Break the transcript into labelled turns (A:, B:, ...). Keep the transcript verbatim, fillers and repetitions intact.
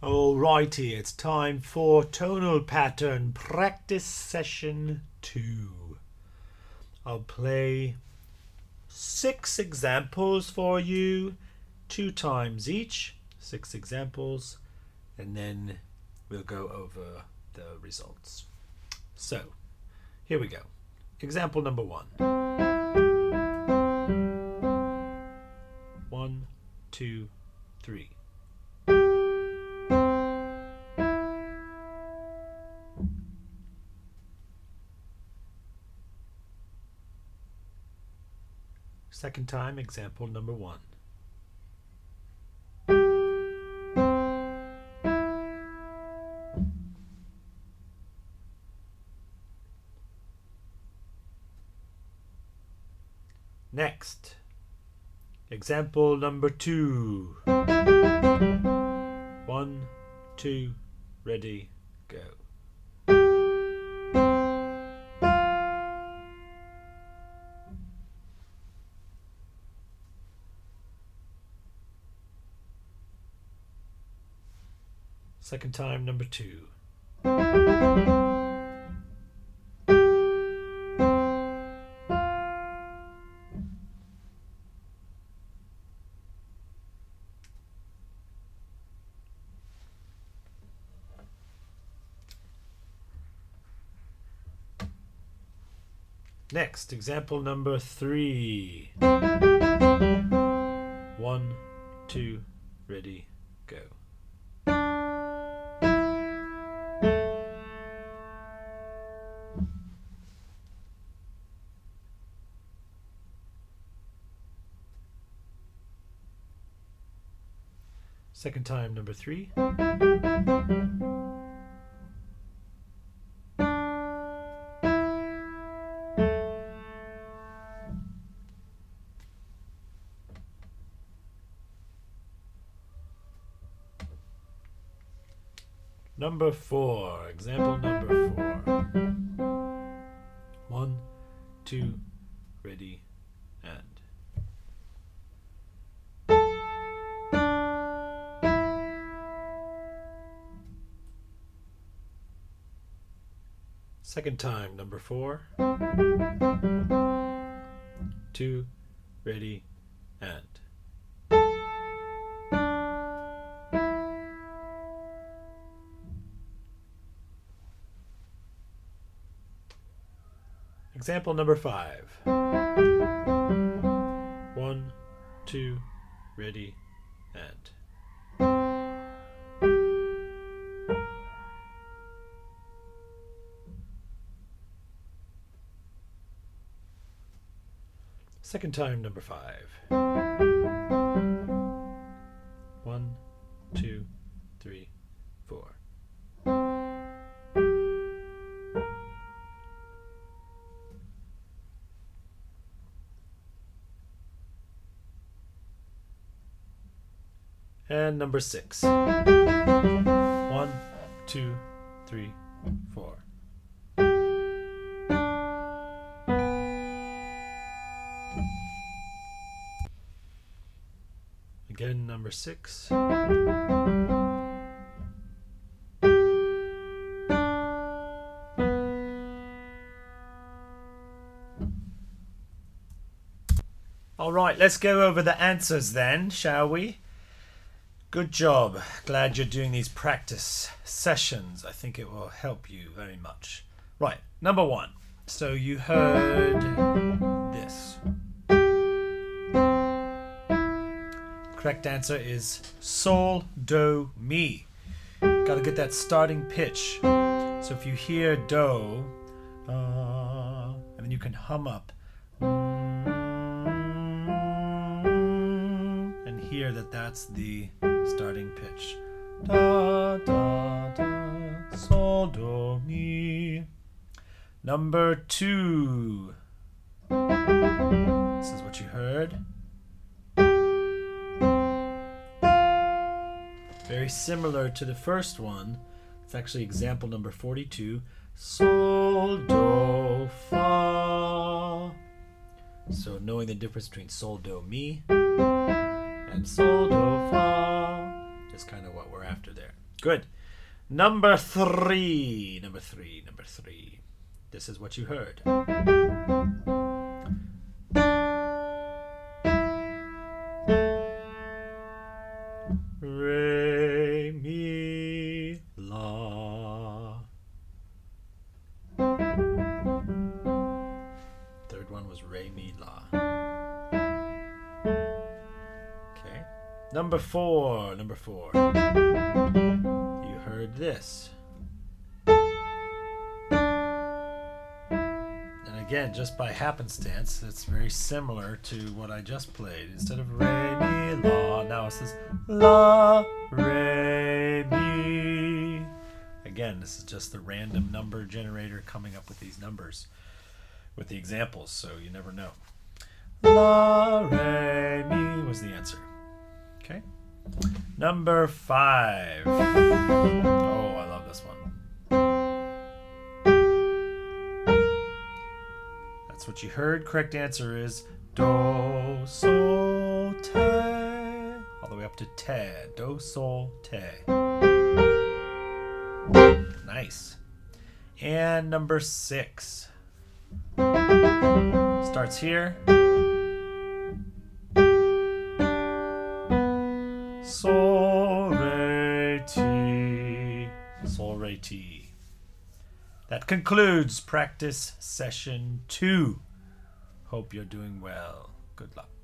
A: Alrighty, it's time for tonal pattern practice session two. I'll play six examples for you, two times each, six examples, and then we'll go over the results. So, here we go. Example number one. One, two, three. Second time, example number one. Next, example number two. One, two, ready, go. Second time, number two. Next, example number three. One, two, ready, go. Second time, number three. Number four, example number four. One, two, ready, and. Second time, number four. Two, ready, and. Example number five. One, two, ready, and. Second time, number five. One, two, three, four. And number six. One, two, three, four. Again, number six. All right, let's go over the answers then, shall we? Good job. Glad you're doing these practice sessions. I think it will help you very much. Right, number one. So you heard this. Correct answer is sol, do, mi. Gotta get that starting pitch. So if you hear do, uh, and then you can hum up. And hear that that's the starting pitch. Da, da, da, sol, do, mi. Number two. This is what you heard. Very similar to the first one. It's actually example number forty-two. Sol, do, fa. So knowing the difference between sol, do, mi and sol, do, fa is kind of what we're after there. Good. Number three. Number three. Number three. This is what you heard. Re, mi, la. Third one was re, mi, la. Okay. Number four. Number four. You heard this. And again, just by happenstance, it's very similar to what I just played. Instead of re, mi, la, now it says la, re, mi. Again, this is just the random number generator coming up with these numbers, with the examples, so you never know. La, re, mi was the answer. Okay. Number five. Oh, I love this one. That's what you heard. Correct answer is do, sol, te. All the way up to te. Do, sol, te. Nice. And number six. Starts here. Sol, re, ti. Sol, re, ti. That concludes practice session two. Hope you're doing well. Good luck.